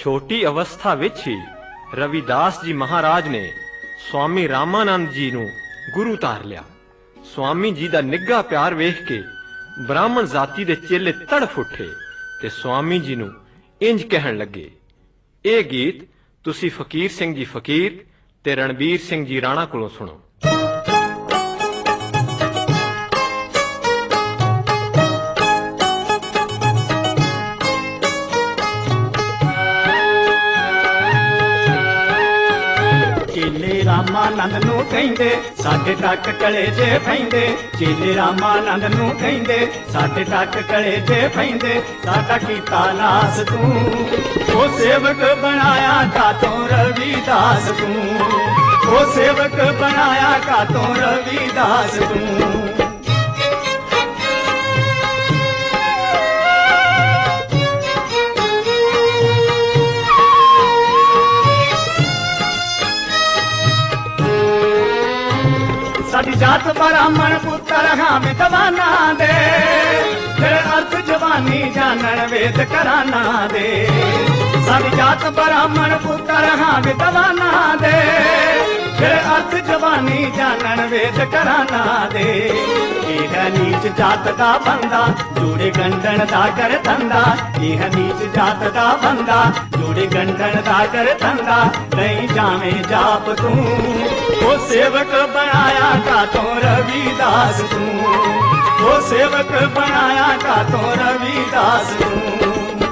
ਛੋਟੀ ਅਵਸਥਾ ਵਿੱਚ ਹੀ ਰਵਿਦਾਸ ਜੀ ਮਹਾਰਾਜ ਨੇ स्वामी रामानंद जी नूं गुरु धार लिया। स्वामी जी दा निग्घा प्यार वेख के ब्राह्मण जाति दे चेले तड़फ उठे ते स्वामी जी नूं इंज कहण लगे, ये गीत तुसी फकीर सिंह जी फकीर ते रणबीर सिंह जी राणा कोलों सुनो। रामानंद नूं कहिंदे साडे टक कलेजे पैंदे, चेले रामानंद नूं कहिंदे साडे टक कलेजे पैंदे। साडा कीता नास तूं ओ सेवक बनाया कातों रविदास तूं, ओ सेवक बनाया कातों रविदास तूं। साडी जात ब्राह्मण पुत्र हाँ विद्वाना दे, तेरे अर्थ जवानी जानन वेद कराना दे। साडी जात ब्राह्मण पुत्र हाँ विद्वाना दे, तेरे अर्थ जवानी जानन वेद कराना दे। यह नीच जात दा बंदा जोड़े गंढन दा कर धंधा, यह नीच जात दा बंदा जोड़े गंढन दा कर धंधा। नहीं जावे जाप तू ओ सेवक बनाया कातों रविदास तू, ओ सेवक बनाया कातों रविदास तू।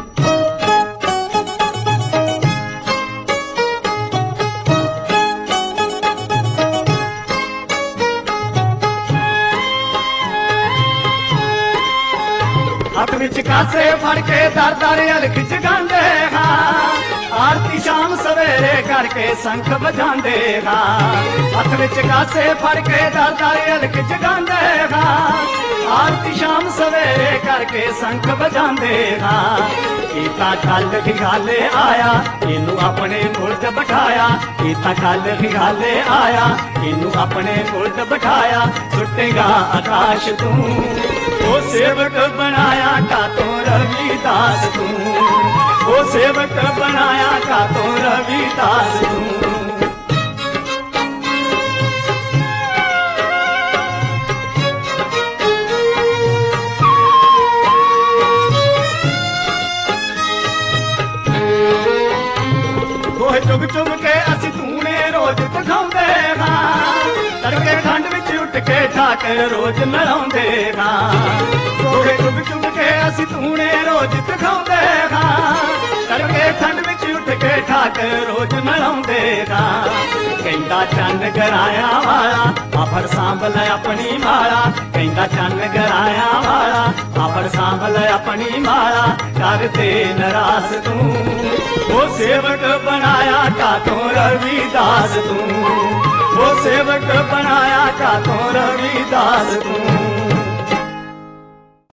हथ विच कासे फड़ के दर दर अलख जगांदे हाँ, आरती शाम सवेरे करके शंख बजांदे हाँ। हथ विच कासे फड़ के दर दर अलख जगांदे हाँ, आरती शाम सवेरे करके शंख बजांदे हाँ। कीता कल खिगाले आया इनू अपने मुल्क बिठाया, कीता कल खिगाले आया इनू अपने मुल्क बिठाया। सुटेगा आकाश तू ओ सेवक बनाया कातों रविदास तू, ओ सेवक बनाया कातों रविदास तू। चुग चुग के असी तूने रोज दिखाउंदे हाँ, तड़के ठंड विच उठ के ठाक रोज नलाउंदे हाँ। चुग चुग के असी तूने रोज दिखाउंदे हाँ, तड़के ठंड विच उठ के ठाक रोज नलाउंदे हाँ। कहंदा चंद गराया वाला आफर सांभल अपनी माला, कहंदा चंद गराया वाला आफर सांभल अपनी माला। करते नरास तू ओ सेवक बनाया कातों रविदास तू, ओ सेवक बनाया कातों रविदास तू।